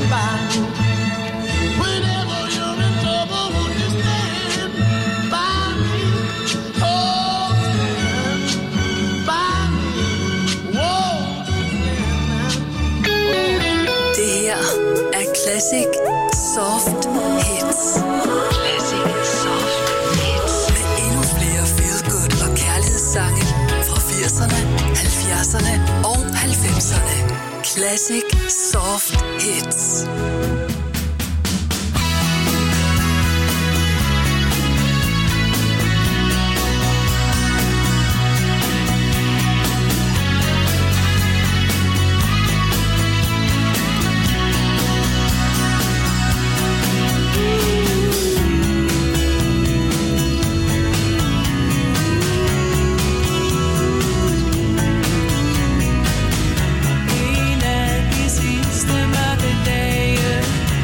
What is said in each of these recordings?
by me. Whenever you're in trouble, won't you stand by me? Oh, stand by me. Whoa, stand. Det her er Classic Soft Hits. Classic Soft Hits. Med endnu flere feel-good og kærlighedssange fra 80'erne, 70'erne og 90'erne. Classic Soft Hits. En af de sidste mørke dage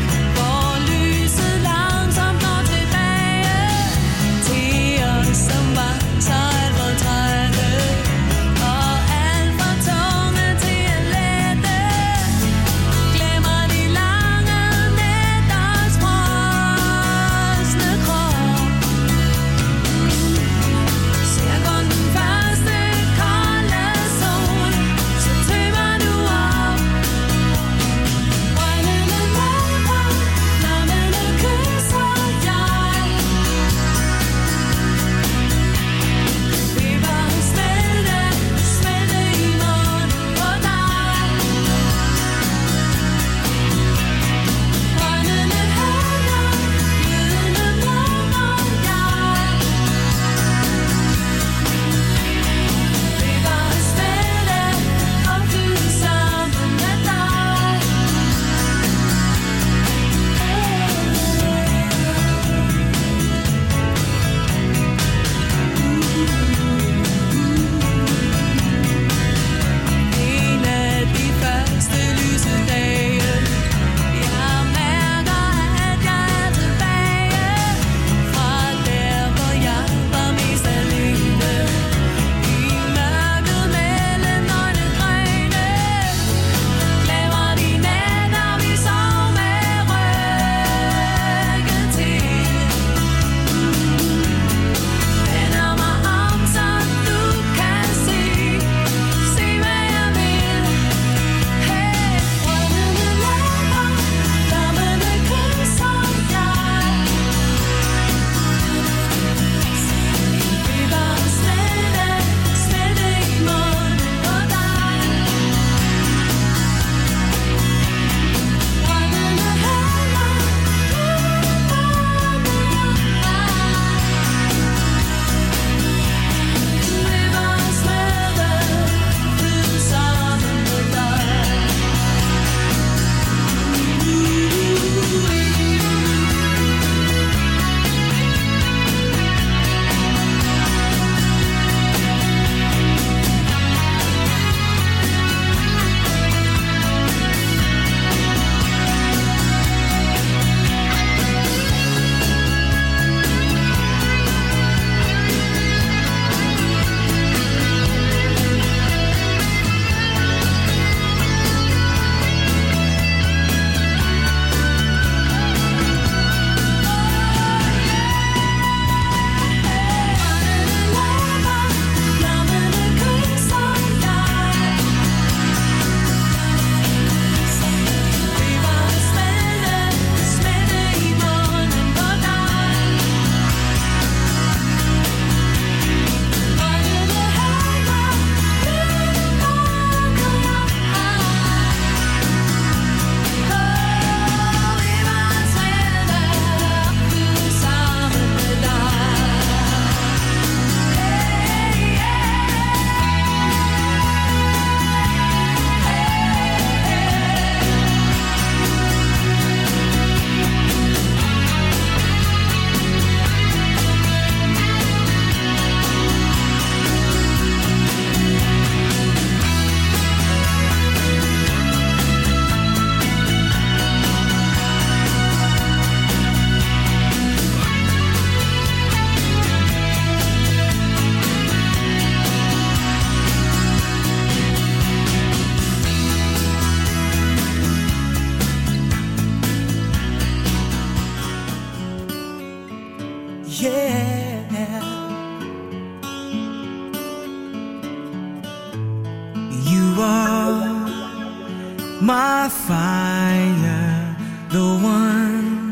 my fire, the one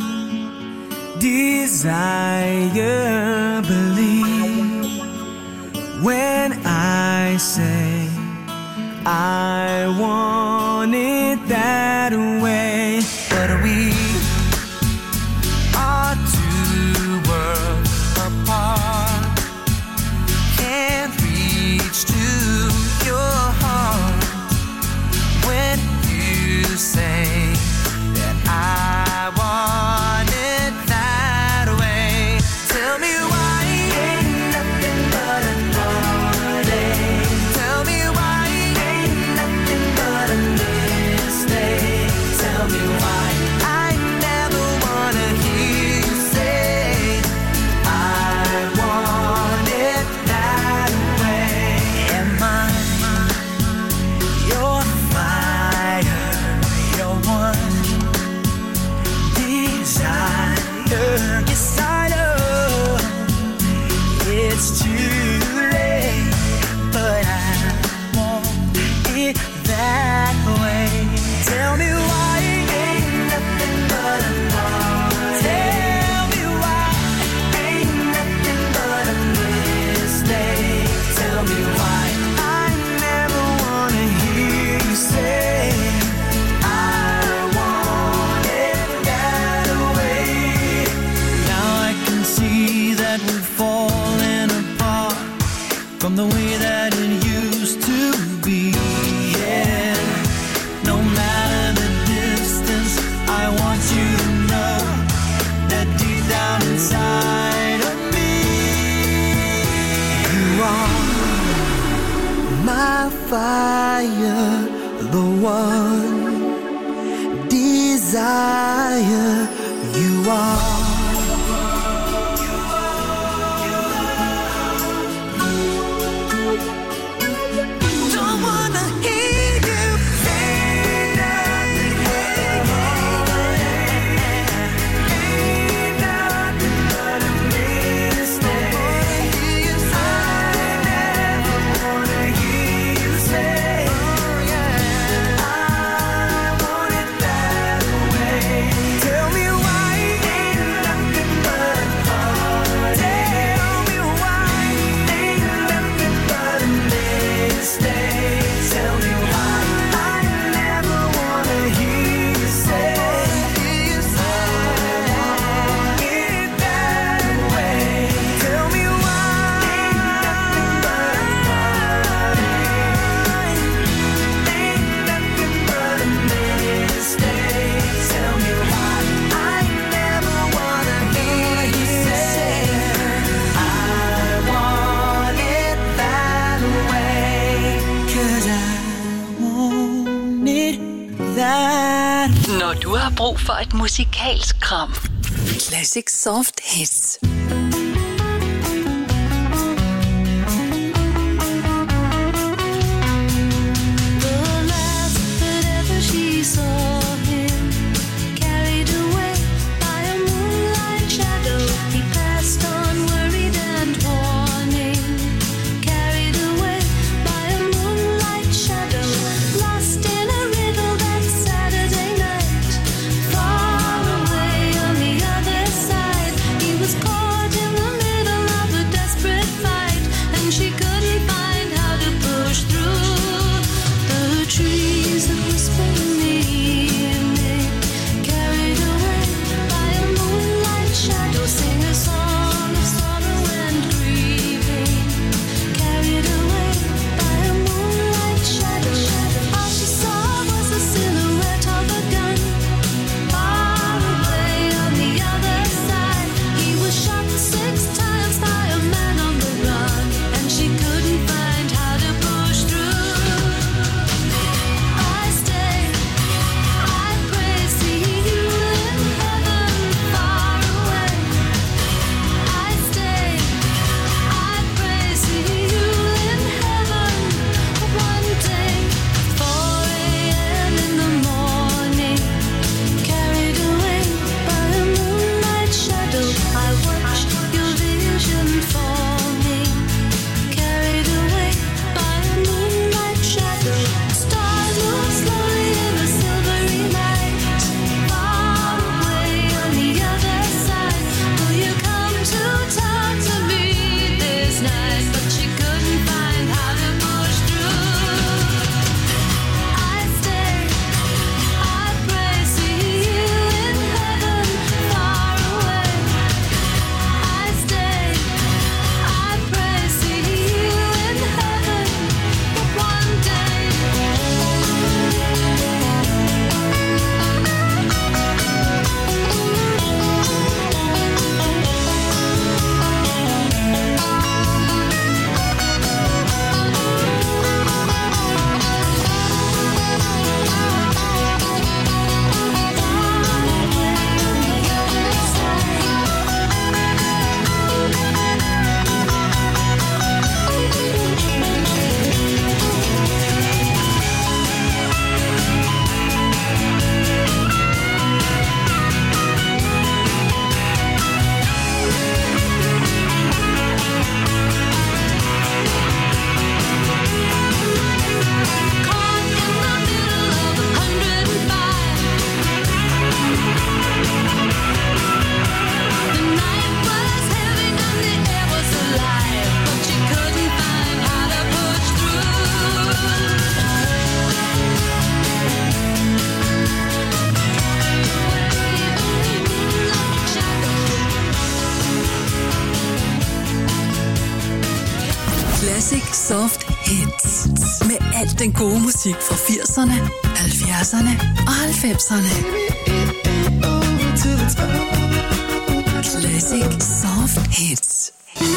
desire, believe when I say I want it that way. But we are two worlds apart, can't reach to your heart when you say that I want it that way. Tell me why ain't nothing but a heartache. Tell me why ain't nothing but a mistake. Tell me why I never wanna hear you say I want it that way. Am I your fire, your one desire? Yes, I know it's too late, but I want it that way. Tell me why ain't nothing but a heartache. Tell me why ain't nothing but a mistake. Tell me why I never wanna hear you say I want it that way. Now I can see that we've fallen apart from the way that it used to be. Yeah. No matter the distance, I want you to know that deep down inside of me, you are my fire, the one desire. You are. Don't wanna hear you say nothing. Ain't nothing but a mistake. I never wanna hear you say I want it that way. Tell me why ain't nothing but a heartache. Tell me why ain't nothing but a mistake. Tell me why I never wanna hear you say it that way. Tell me why ain't nothing but a heartache. Ain't nothing but a mistake. Tell me why I never wanna hear you say I want it that way. 'Cause I want it that way. Når du har brug for et musikalsk kram. Classic Soft Hits. The last that ever she saw him, carried away by a moonlight shadow, he passed on worried and warning. Carried away by a moonlight shadow, lost in a riddle that Saturday night. Far away on the other side, he was caught Soft Hits. Med alt den gode musik fra 80'erne, 70'erne og 90'erne. Classic Soft Hits.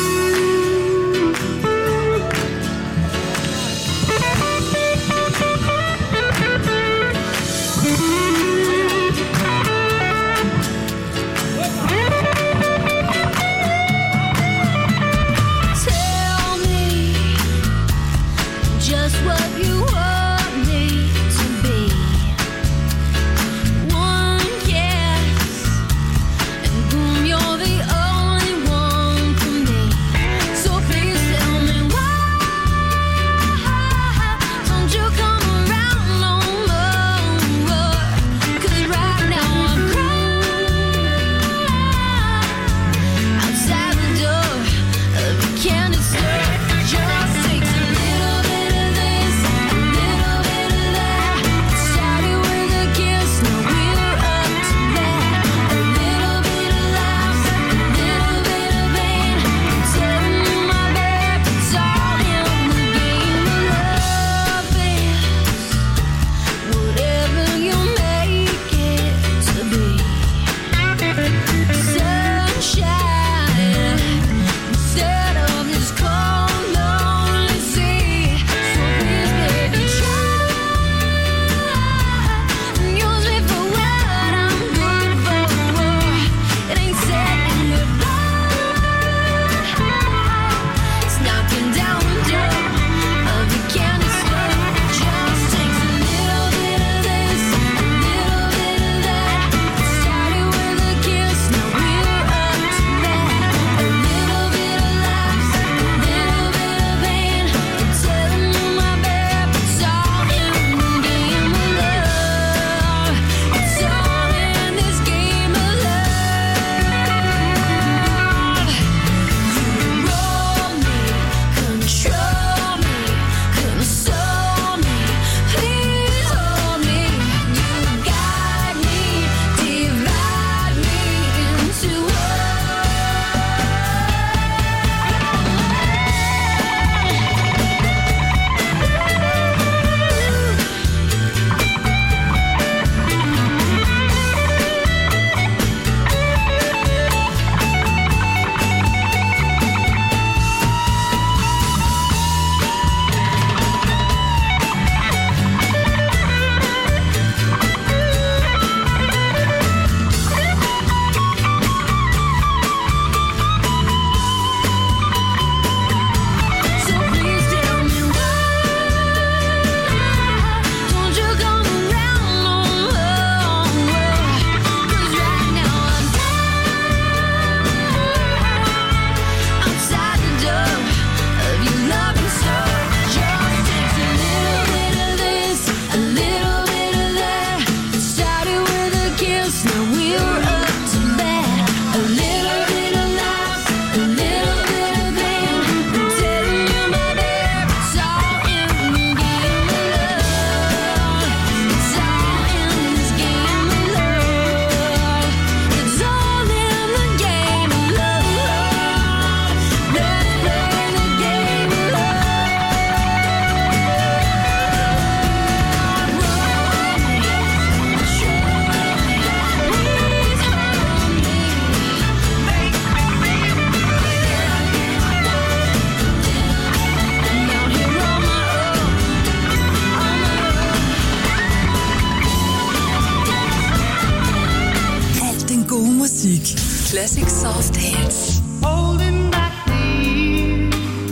Classic Soft Hits. Holding back the years,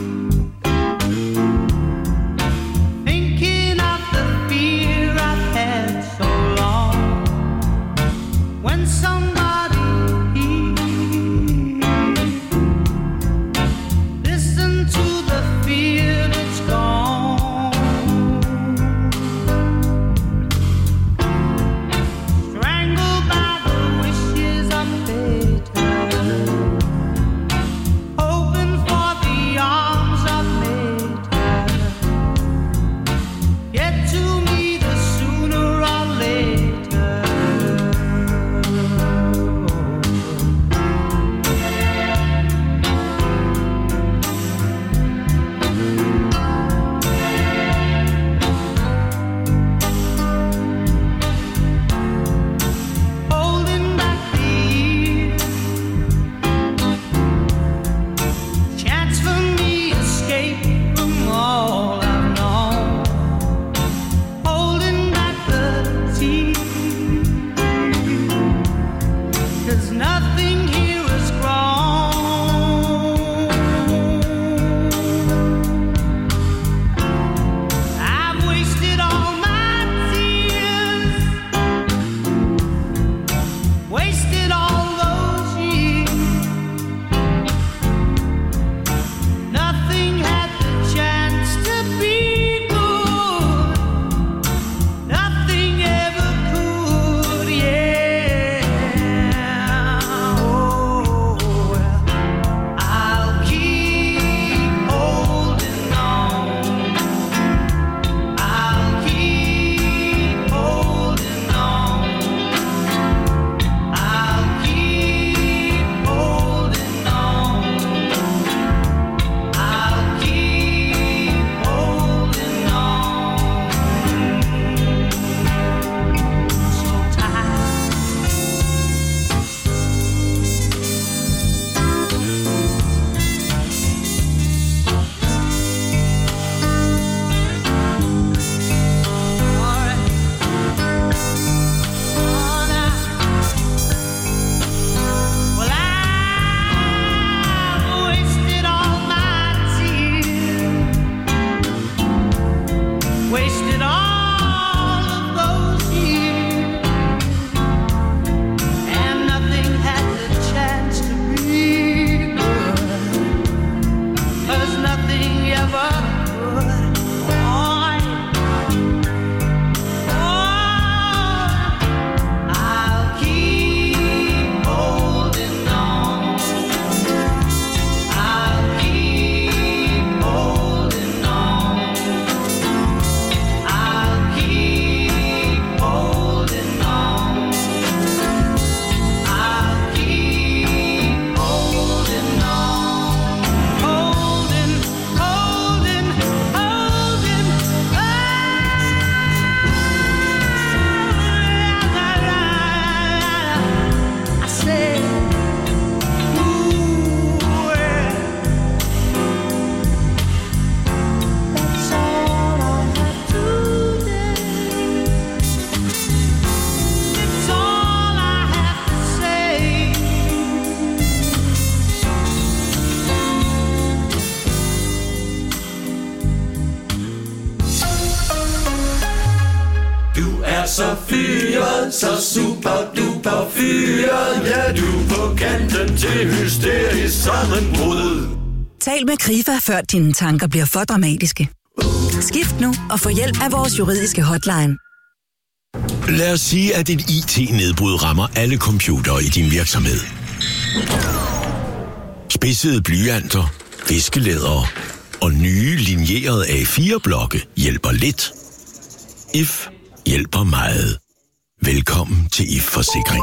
thinking of the fear I've had so long. When somebody hears, listen to the fear that's gone. Strangled by the wishes of fate. så fyret, så super duper fyret. Ja, du er på kanten til hysterisk sammenbrud. Tal med Krifa, før dine tanker bliver for dramatiske. Skift nu og få hjælp af vores juridiske hotline. Lad os sige, at et IT-nedbrud rammer alle computere i din virksomhed. Spidsede blyanter, viskelædere og nye linjerede A4-blokke hjælper lidt. IF hjælper meget. Velkommen til IF Forsikring.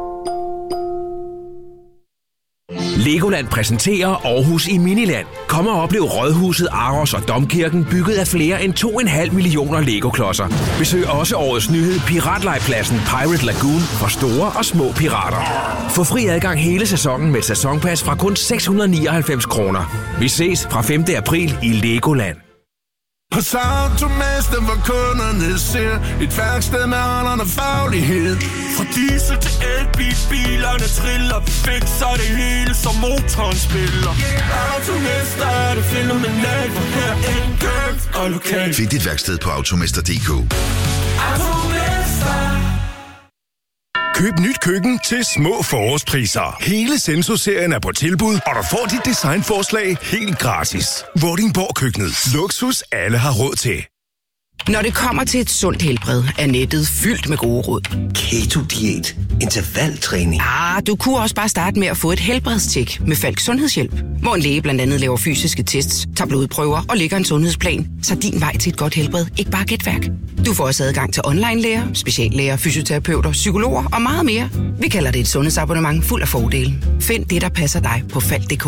Legoland præsenterer Aarhus i Miniland. Kom og oplev Rådhuset, Aros og Domkirken bygget af flere end 2,5 millioner Lego-klodser. Besøg også årets nyhed Piratlegepladsen Pirate Lagoon for store og små pirater. Få fri adgang hele sæsonen med et sæsonpas fra kun 699 kroner. Vi ses fra 5. april i Legoland. Hos Automester, hvor kunderne ser et værksted med aldrende faglighed. Fra diesel til elbil, bilerne triller, fikser det hele, som motoren spiller. Automester er det fænomenalt, for her er købt og lokalt. Find dit værksted på automester.dk. Automester. Køb nyt køkken til små forårspriser. Hele Senso-serien er på tilbud, og du får dit designforslag helt gratis. Vordingborg Køkkenet. Luksus alle har råd til. Når det kommer til et sundt helbred, er nettet fyldt med gode råd. Keto-diæt, intervaltræning. Du kunne også bare starte med at få et helbredstjek med Falk Sundhedshjælp, hvor en læge blandt andet laver fysiske tests, tager blodprøver og lægger en sundhedsplan, så din vej til et godt helbred ikke bare er gætværk. Du får også adgang til online-læger, speciallæger, fysioterapeuter, psykologer og meget mere. Vi kalder det et sundhedsabonnement fuld af fordele. Find det, der passer dig på falk.dk.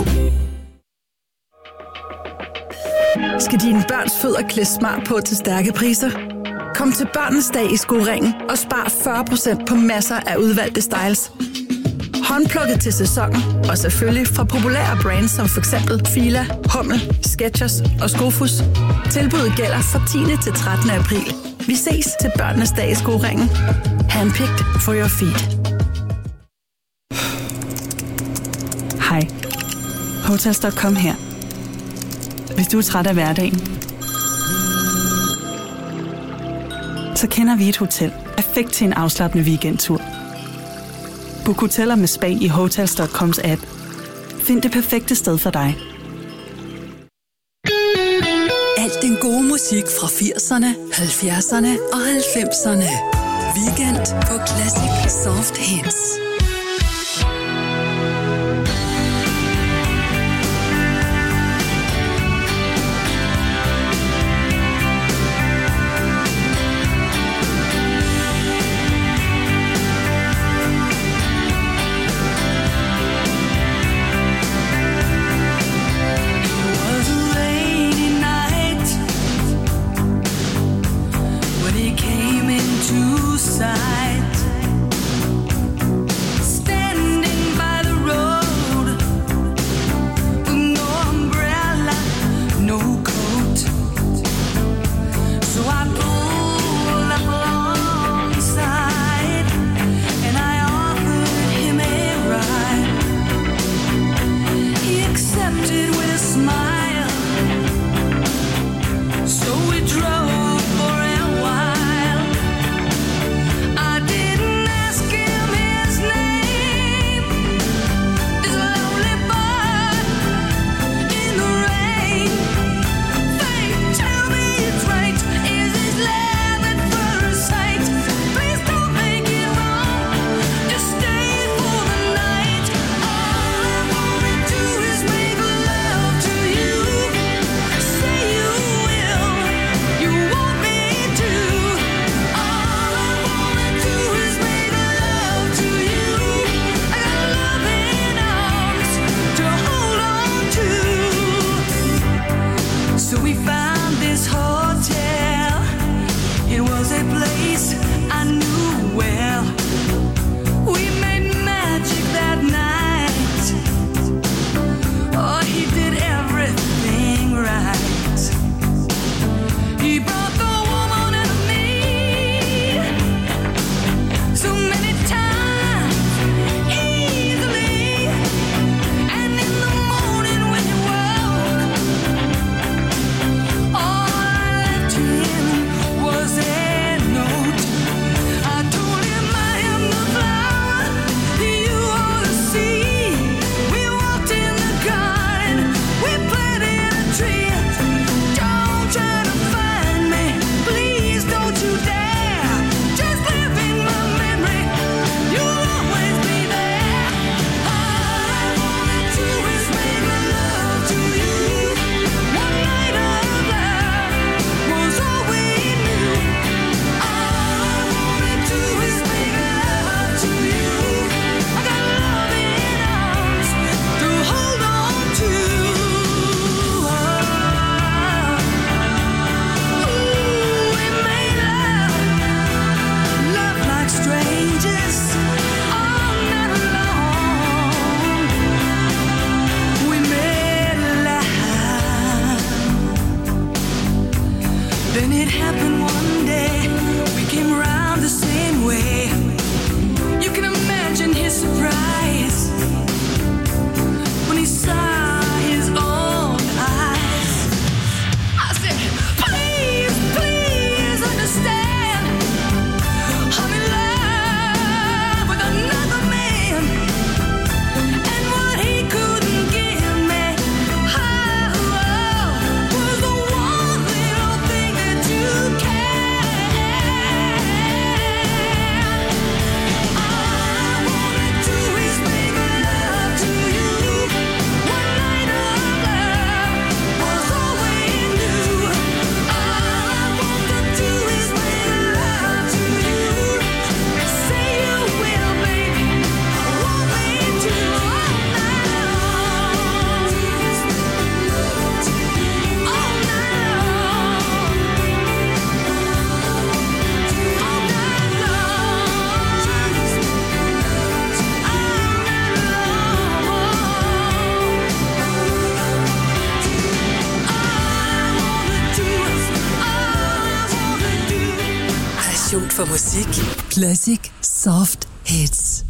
Skal dine børns fødder klæde smart på til stærke priser? Kom til Børnenes Dag i Skoringen og spar 40% på masser af udvalgte styles. Håndplukket til sæsonen og selvfølgelig fra populære brands som f.eks. Fila, Hummel, Skechers og Skofus. Tilbuddet gælder fra 10. til 13. april. Vi ses til Børnenes Dag i Skoringen. Handpicked for your feet. Hej. Hotels.com her. Hvis du er træt af hverdagen, så kender vi et hotel perfekt til en afslappende weekendtur. Book hoteller med spa i Hotels.coms app. Find det perfekte sted for dig. Alt den gode musik fra 80'erne, 70'erne og 90'erne. Weekend på Classic Soft Hits. for musik. Classic Soft Hits.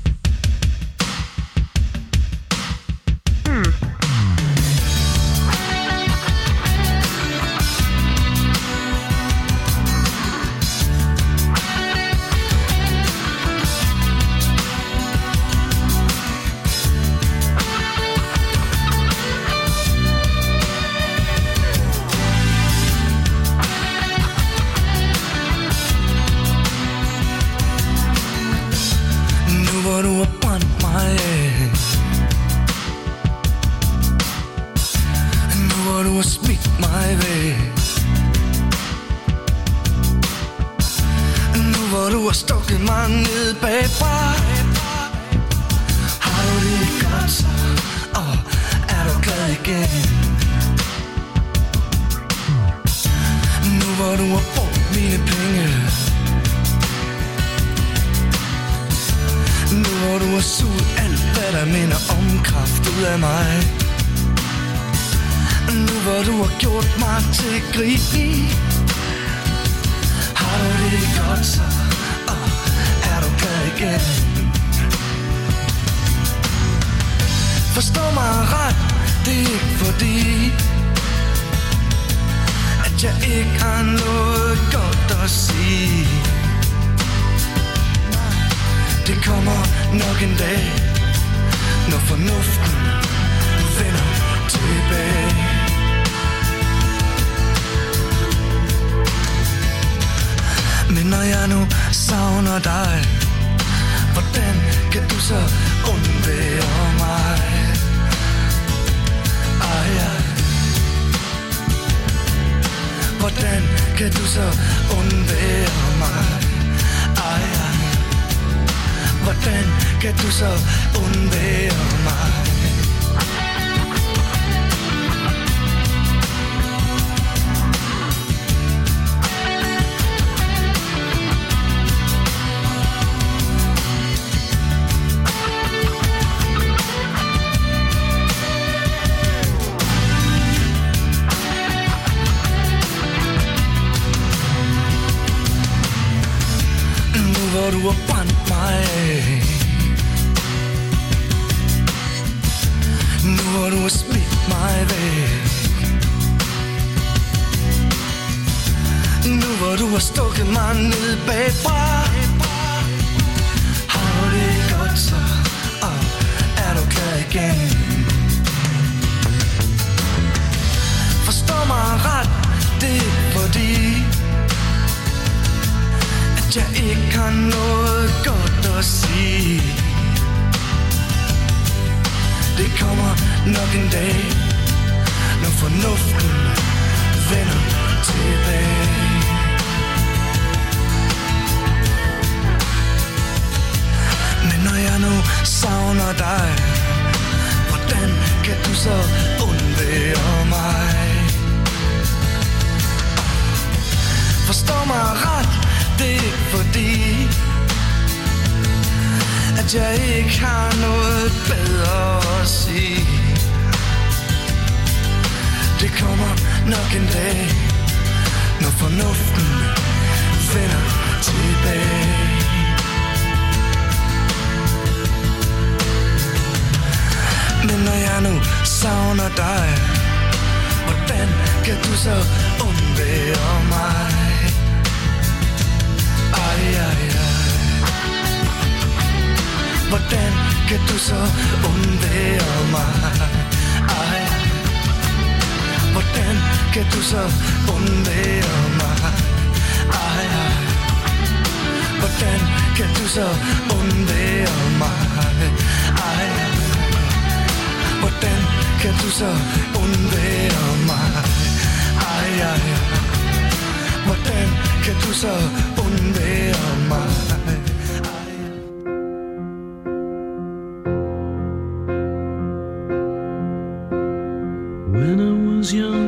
When I was young,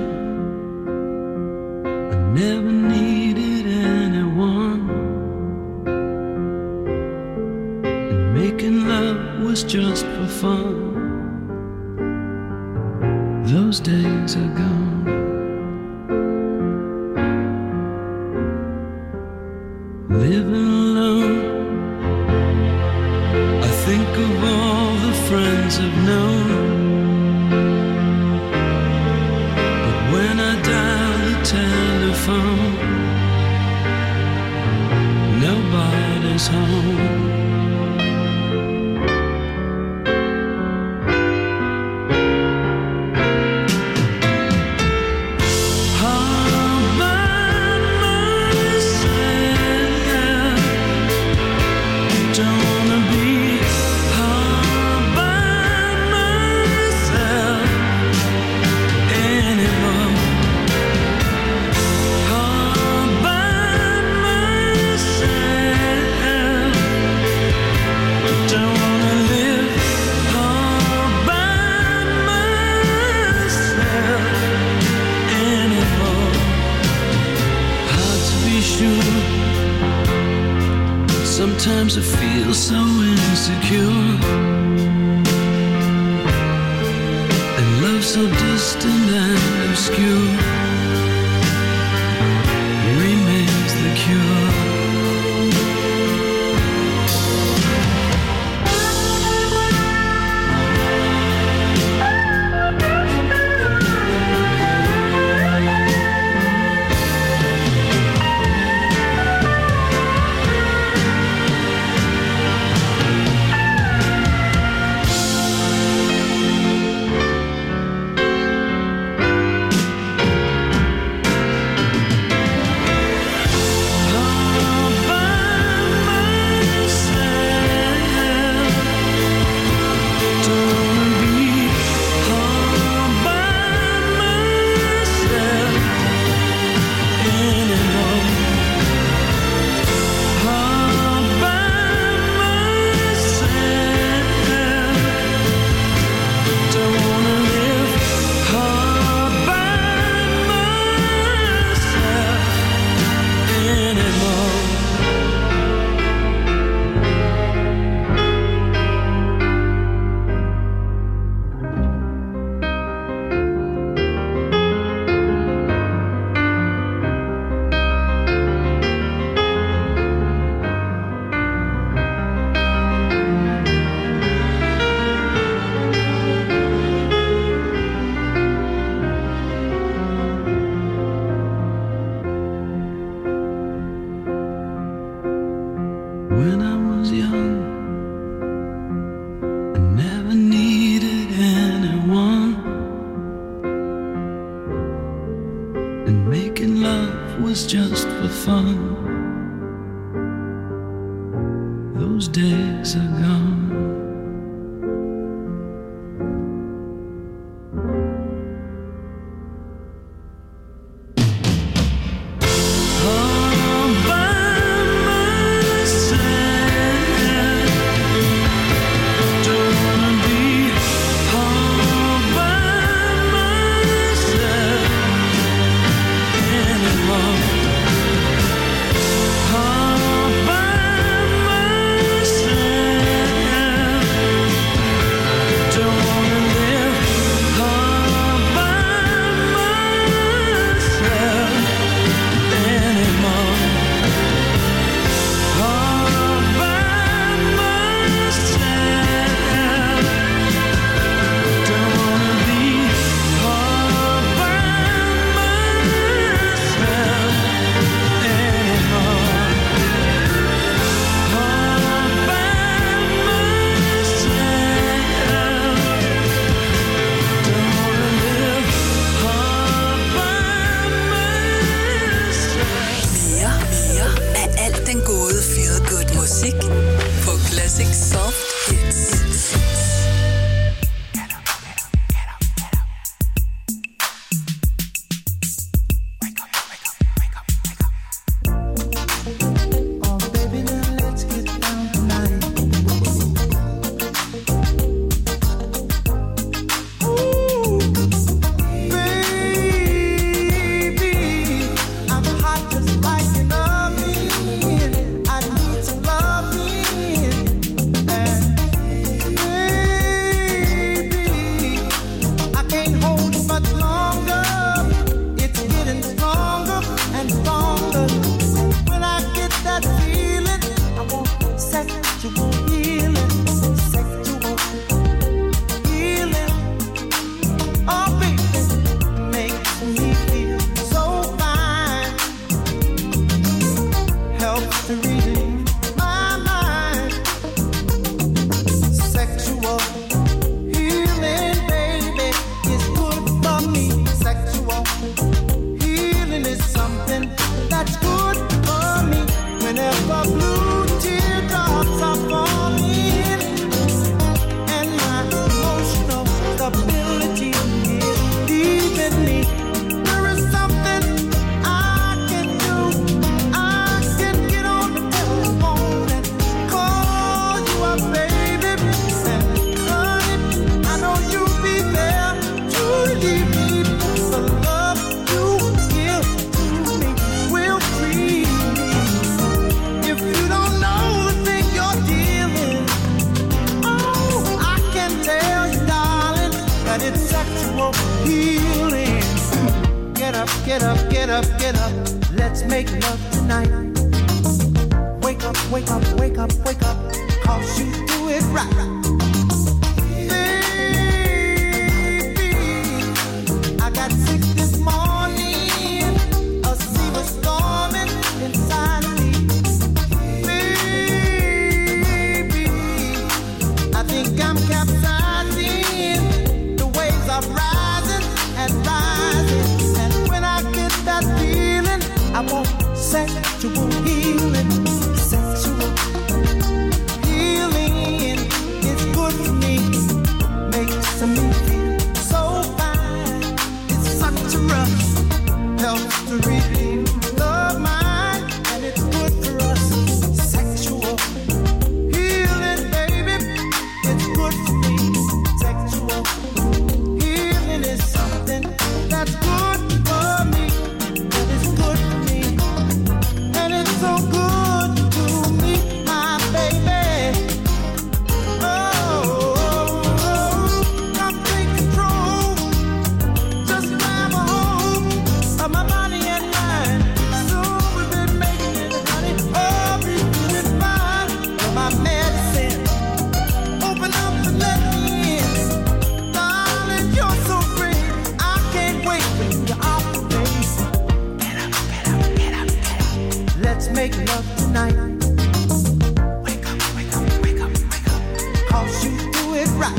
I never needed anyone, and making love was just for fun. Those days are gone. Live think of all the friends I've known. But when I dial the telephone, nobody's home. Sometimes I feel so insecure, and love so distant and obscure remains the cure. When I was young, I never needed anyone, and making love was just for fun. Those days are gone. up, get up, get up, get up. Let's make love tonight. Wake up, wake up, wake up, wake up. 'Cause you do it right. Baby, I got sick this morning. A sea was storming inside of me. Baby, I think I'm capsizing. The waves are rising and rising. And when I get that feeling, I want sexual healing. Sexual healing is good for me. Makes me feel so fine. It's such a rush. Helps to relieve love mind. And it's good for us. Sexual healing, baby. It's good for me. Sexual healing is something that's good for me. And it's good for me. And it's so good to me, my baby. Oh, come take control. Just grab a hold of my body and mind. So we've been making it, honey. Oh, we doing fine. You're my medicine. Open up and let me in. Darling, you're so great. I can't wait for you to operate. Get up, get up, get up, get up. Let's make love tonight. Wake up, wake up, wake up, wake up. 'Cause you do it right.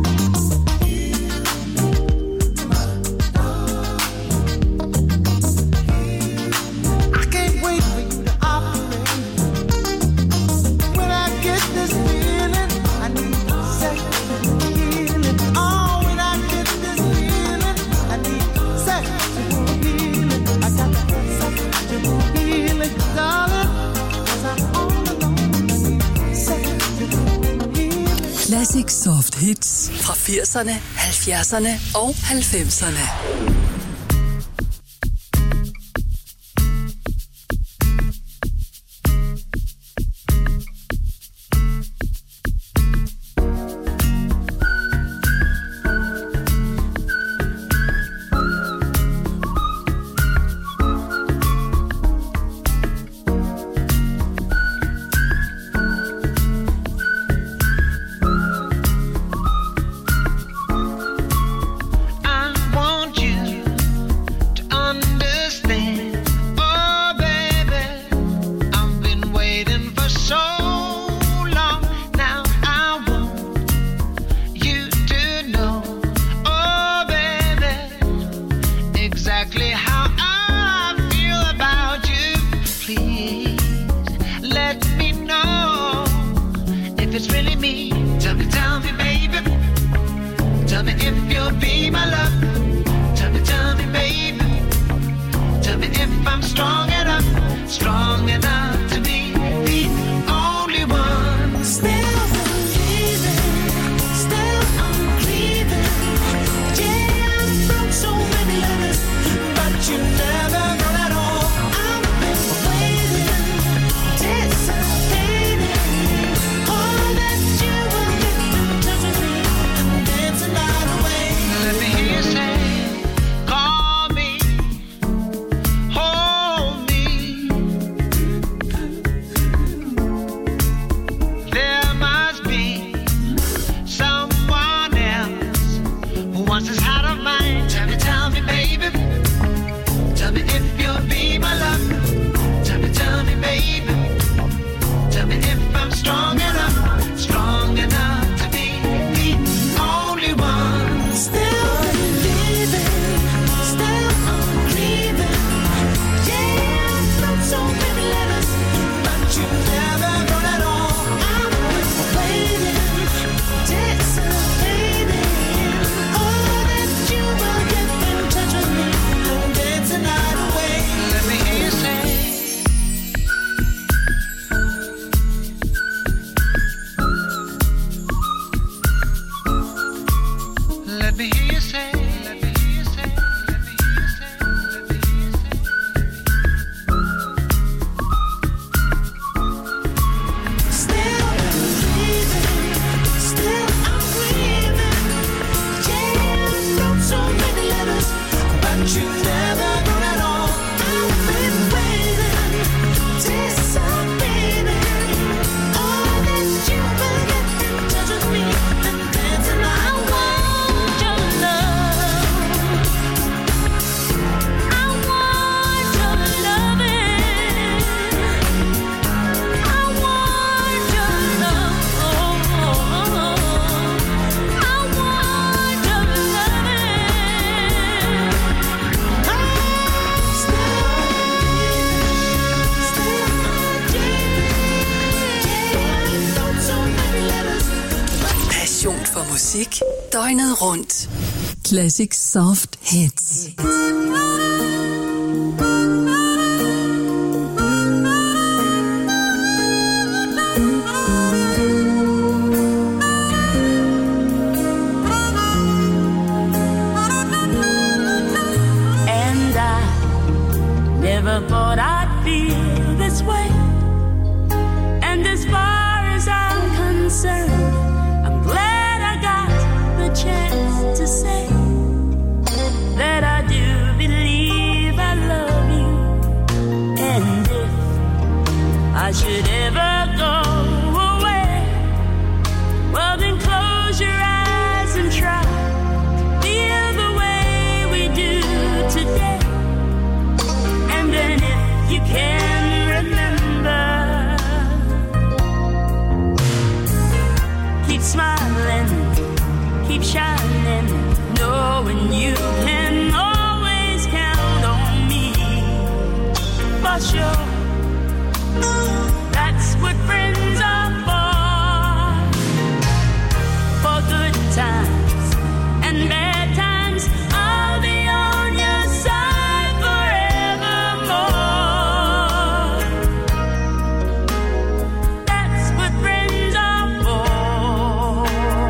I can't wait for you to operate. When I get this feeling, I need sexual healing. Oh, when I get this feeling, I need sexual healing. I got that sexual healing, darling. 'Cause I'm all alone. I need sexual healing. Classic Soft Hits fra 80'erne, 70'erne og 90'erne. I want you to understand. Oh, baby, I've been waiting for so long. Now I want you to know, oh, baby, exactly how I feel about you. Please let me know if it's really me. Tell me, baby. Tell me if you'll be my love. Tell me, baby. Tell me if I'm strong enough to be the only one. Still believing, still I'm grieving. Yeah, I broke so many letters, But you never know at all. I've been waiting, anticipating. Oh, that you will get in touch with me and dance the night away. Let me hear you say, call me, hold me. Musik døgnet rundt. Classic Soft Hits. And I never thought I'd feel this way. And as far as I'm concerned, I'm glad I got the chance to say that I do believe I love you. And if I should ever go away, well then close your eyes and try to feel the way we do today. And then if you can remember, keep smiling, keep shining, knowing you can always count on me. For sure, that's what friends are for good times and bad times. I'll be on your side forevermore. That's what friends are for.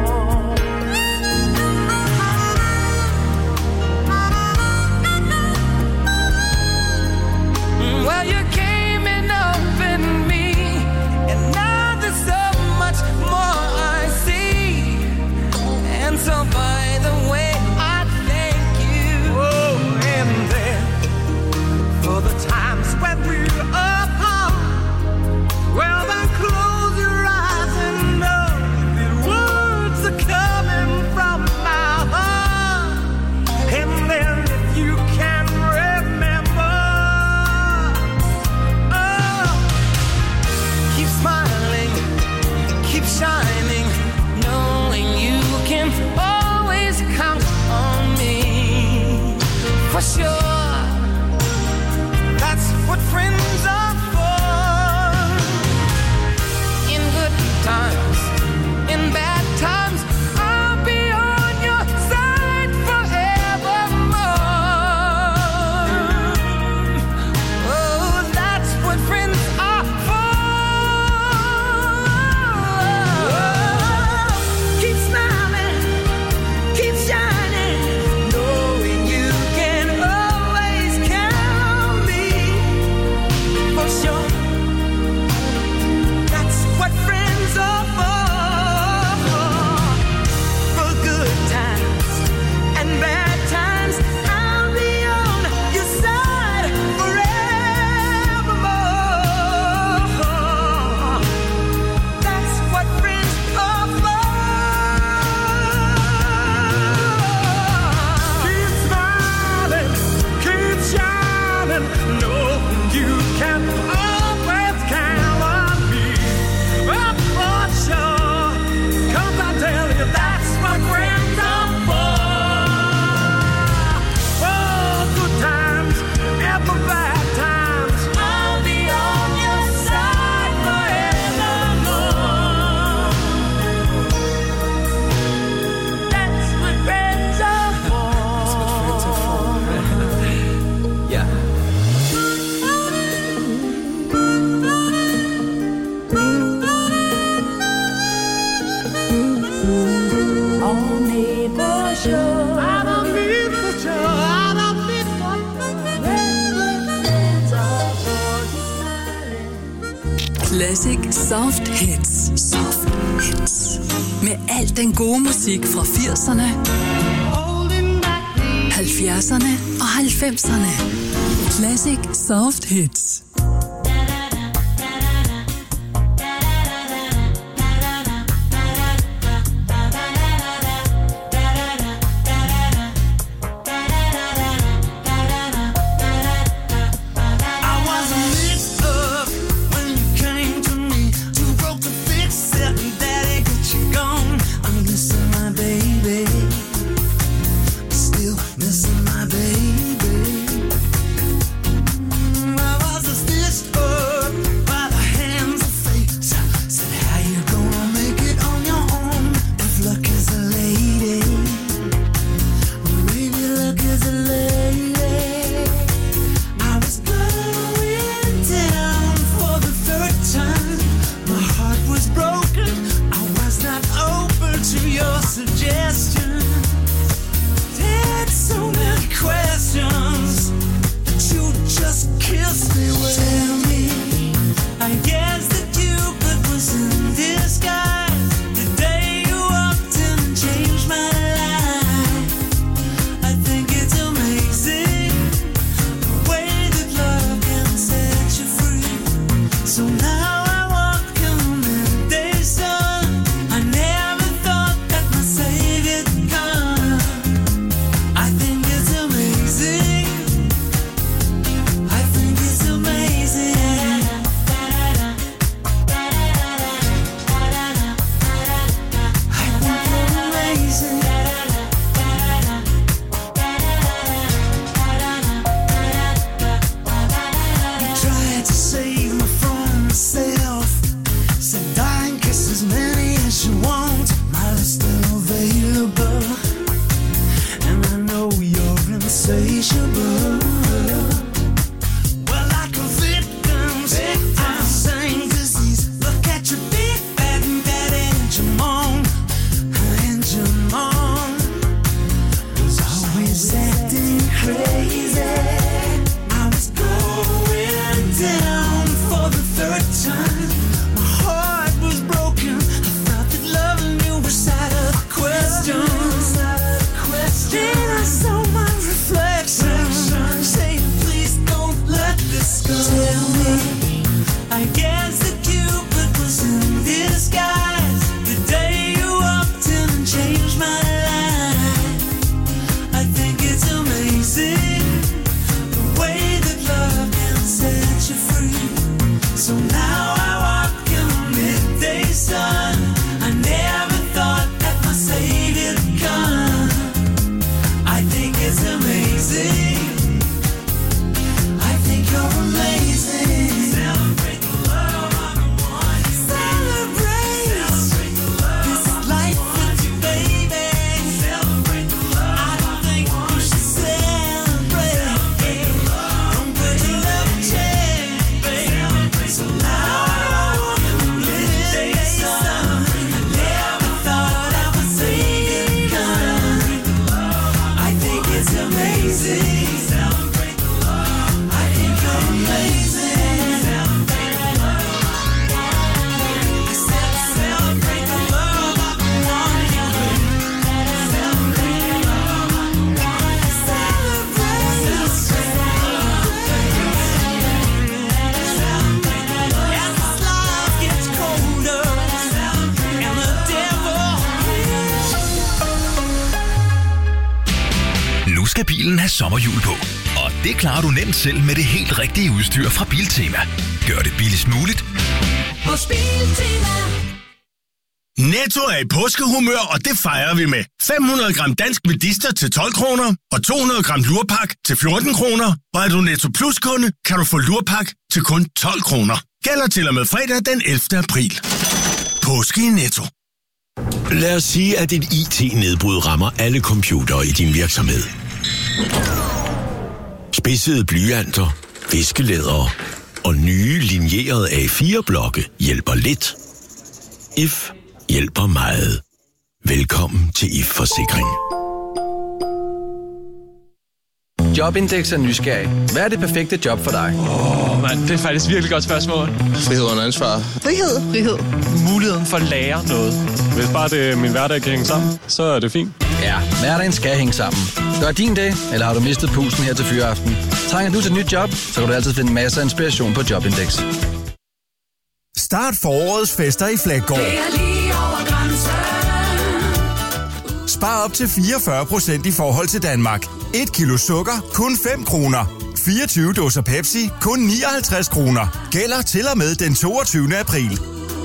Well, you came in up in me, and now there's so much more I see. And so by the way, I thank you. Oh, and then for the times when we're apart, well then close your eyes and know the words are coming from my heart. And then if you can remember, oh, keep smiling, keep shining, knowing you can always count on me. For sure, that's what friends are for. In good times, in bad times, I'll be on your side forevermore. Oh, that's what friends are for. Keep smiling, keep shining, knowing you can always count on me. For sure, that's what friends are for good times and bad times. I'll be on your side forevermore. That's what friends are for. Keep smiling, keep shining, knowing you can always count on me. Oh, for sure, 'cause I tell you that's what friends are for. For good times and for bad times, I'll be on your side forevermore. That's what friends are for. Yeah. Only for sure. I don't need for sure. I don't need for friends are for. Classic Soft Hits. Soft Hits. Med al den gode musik fra 80'erne, 70'erne og 90'erne. Classic Soft Hits. I was mixed up when you came to me. Too broke to fix it, and daddy got you gone. I'm missing my baby, still missing my baby. I was a skal bilen have sommerhjul på. Og det klarer du nemt selv med det helt rigtige udstyr fra Biltema. Gør det billigst muligt Hos Biltema. Netto er i påskehumør, og det fejrer vi med 500 gram dansk medister til 12 kroner og 200 gram lurpak til 14 kroner. Og er du Netto Plus-kunde, kan du få lurpak til kun 12 kroner. Gælder til og med fredag den 11. april. Påske i Netto. Lad os sige, at et IT-nedbrud rammer alle computere i din virksomhed. Spidsede blyanter, viskelædere og nye linjerede A4-blokke hjælper lidt. IF hjælper meget. Velkommen til IF Forsikring. Jobindex er nysgerrig. Hvad er det perfekte job for dig? Det er faktisk virkelig godt spørgsmål. Frihed under ansvar. Frihed. Muligheden for at lære noget. Hvis bare det min hverdag kan hænge sammen, så er det fint. Ja, hverdagen skal hænge sammen. Gør din dag, eller har du mistet pusten her til fyreaften? Trænger du til et nyt job, så kan du altid finde masser af inspiration på Jobindex. Start forårets fester i Flækgaard. Spar op til 44% i forhold til Danmark. 1 kilo sukker, kun 5 kroner. 24 dåser Pepsi, kun 59 kroner. Gælder til og med den 22. april.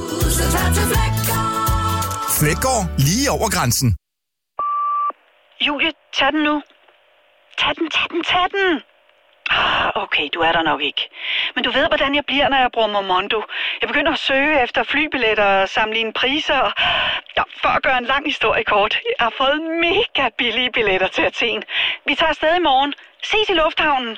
Flækgaard, lige over grænsen. Julie, tag den nu. Tag den. Okay, du er der nok ikke. Men du ved, hvordan jeg bliver, når jeg bruger Momondo. Jeg begynder at søge efter flybilletter og sammenligne priser. Ja, for at gøre en lang historie kort. Jeg har fået mega billige billetter til Athen. Vi tager afsted i morgen. Ses i lufthavnen.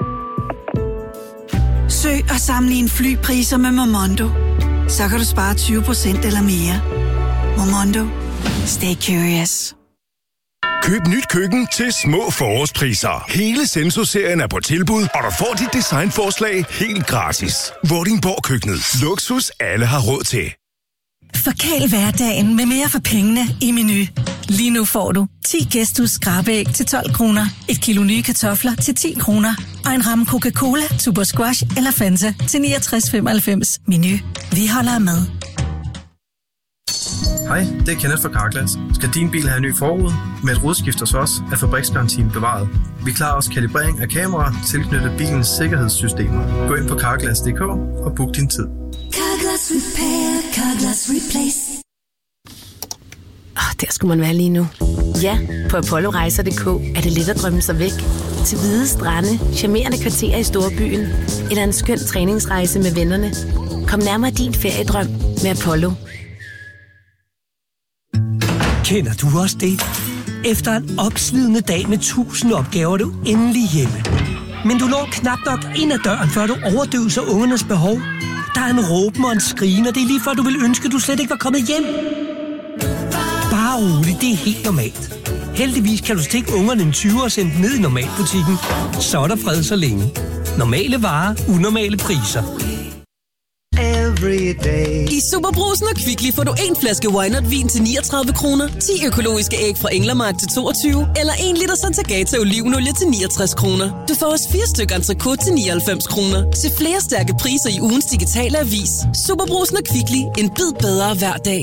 Søg og sammenligne flypriser med Momondo. Så kan du spare 20% eller mere. Momondo. Stay curious. Køb nyt køkken til små forårspriser. Hele Senso-serien er på tilbud, og du får dit designforslag helt gratis. Vordingborg Køkkenet. Luksus alle har råd til. Forkæl hverdagen med mere for pengene i Meny. Lige nu får du 10 Gæsthus skrabeæg til 12 kroner, et kilo nye kartofler til 10 kroner og en ramme Coca-Cola, Super Squash eller Fanta til 69,95. Meny. Vi holder med. Hej, det er Kenneth fra Carglass. Skal din bil have en ny forrude? Med et rodskift hos os er fabriksgarantien bevaret. Vi klarer også kalibrering af kameraer tilknyttet bilens sikkerhedssystemer. Gå ind på carglass.dk og book din tid. Carglass Repair, Carglass Replace. Der skulle man være lige nu. Ja, på ApolloRejser.dk er det let at drømme sig væk. Til hvide strande, charmerende kvarterer i storbyen eller en skøn træningsrejse med vennerne. Kom nærmere din feriedrøm med Apollo. Kender du også det? Efter en opslidende dag med 1000 opgaver er du endelig hjemme. Men du når knap nok ind ad døren, før du overdøver ungernes behov. Der er en råben og en skrigen, og det er lige før du vil ønske, at du slet ikke var kommet hjem. Bare rolig, det er helt normalt. Heldigvis kan du stikke ungerne en 20 og sende dem ned i normalbutikken. Så er der fred så længe. Normale varer, unormale priser. I Superbrugsen og Kvickly får du en flaske Wynot-vin til 39 kroner, 10 økologiske æg fra Englermark til 22, eller 1 liter Santagata olivenolie til 69 kroner. Du får også 4 stykker entrecôte til 99 kroner. Se flere stærke priser i ugens digitale avis. Superbrugsen og Kvickly. En bid bedre hver dag.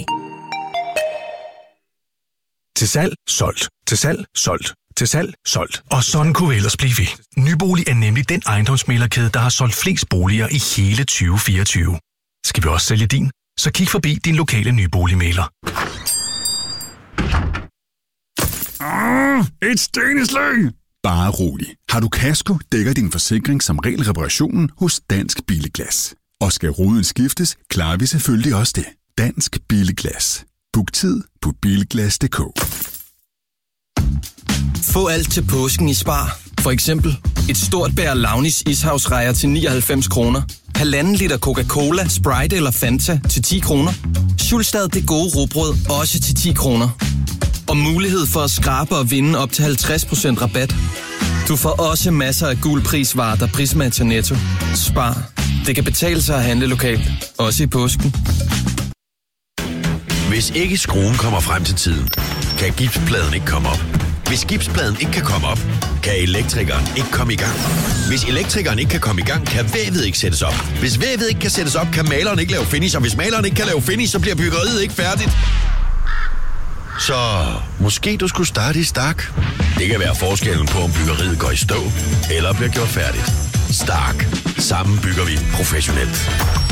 Til salg, solgt. Til salg, solgt. Til salg, solgt. Og sådan kunne vi ellers blive ved. Nybolig er nemlig den ejendomsmæglerkæde, der har solgt flest boliger i hele 2024. Skal vi også sælge din? Så kig forbi din lokale nyboligmægler. Et sten i slæng! Bare rolig. Har du kasko, dækker din forsikring som regel reparationen hos Dansk Billeglas. Og skal ruden skiftes, klarer vi selvfølgelig også det. Dansk Billeglas. Book tid på bilglas.dk. Få alt til påsken i Spar. For eksempel et stort bær Launis ishavsrejer til 99 kroner. 1,5 liter Coca-Cola, Sprite eller Fanta til 10 kroner. Schulstad det gode rugbrød også til 10 kroner. Og mulighed for at skrabe og vinde op til 50% rabat. Du får også masser af gul prisvarer, der prismatcher Netto. Spar. Det kan betale sig at handle lokalt. Også i påsken. Hvis ikke skruen kommer frem til tiden, kan gipspladen ikke komme op. Hvis gipspladen ikke kan komme op, kan elektrikeren ikke komme i gang. Hvis elektrikeren ikke kan komme i gang, kan vævet ikke sættes op. Hvis vævet ikke kan sættes op, kan maleren ikke lave finish. Og hvis maleren ikke kan lave finish, så bliver byggeriet ikke færdigt. Så måske du skulle starte i Stark? Det kan være forskellen på, om byggeriet går i stå eller bliver gjort færdigt. Stark. Sammen bygger vi professionelt.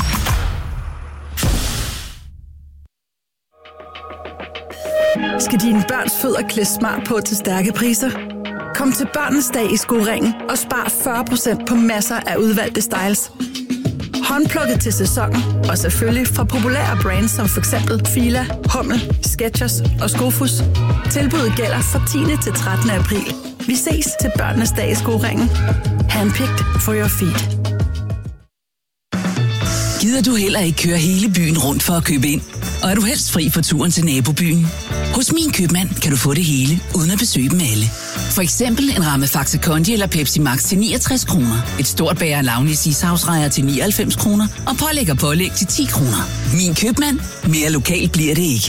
Skal dine børns fødder klædes smart på til stærke priser? Kom til Børnenes Dag i Sko Ringen og spar 40% på masser af udvalgte styles. Håndplukket til sæsonen, og selvfølgelig fra populære brands som f.eks. Fila, Hummel, Skechers og Skofus. Tilbuddet gælder fra 10. til 13. april. Vi ses til Børnenes Dag i Sko Ringen. Handpicked for your feet. Gider du heller ikke køre hele byen rundt for at købe ind? Og er du helst fri for turen til nabobyen? Hos Min Købmand kan du få det hele, uden at besøge dem alle. For eksempel en ramme Faxe Kondi eller Pepsi Max til 69 kroner. Et stort bager Launis ishavsrejer til 99 kroner. Og pålæg til 10 kroner. Min Købmand. Mere lokalt bliver det ikke.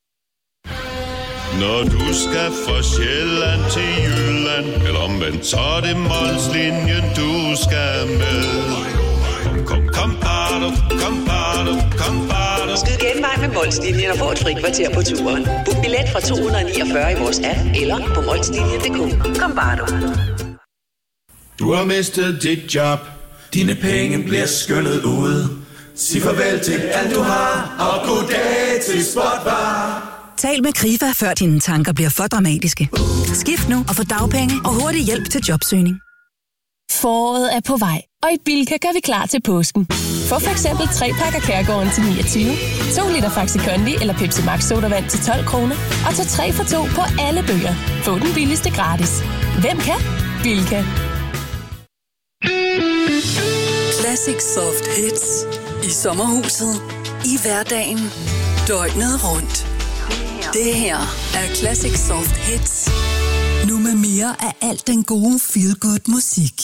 Når du skal fra Sjælland til Jylland, eller omvendt, så er det Molslinjen, du skal med. Kom, bado, kom, bado. Skyd genvej med Molslinjen og få et fri kvarter på turen. Book billet fra 249 i vores app eller på molslinjen.dk. Kom, bado. Du har mistet dit job. Dine penge bliver skyllet ud. Sig farvel til alt du har, og goddag til Spotbar. Tal med Krifa, før dine tanker bliver for dramatiske. Skift nu og få dagpenge og hurtig hjælp til jobsøgning. Foråret er på vej, og i Bilka gør vi klar til påsken. Få for eksempel 3 pakker Kærgården til 29, 2 liter Faxe Kondi eller Pepsi Max sodavand til 12 kroner, og tag 3 for 2 på alle bøger. Få den billigste gratis. Hvem kan? Bilka. Classic Soft Hits. I sommerhuset. I hverdagen. Døgnet rundt. Det her er Classic Soft Hits. Nu med mere af alt den gode feel-good musik.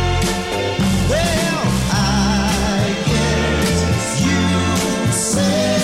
Say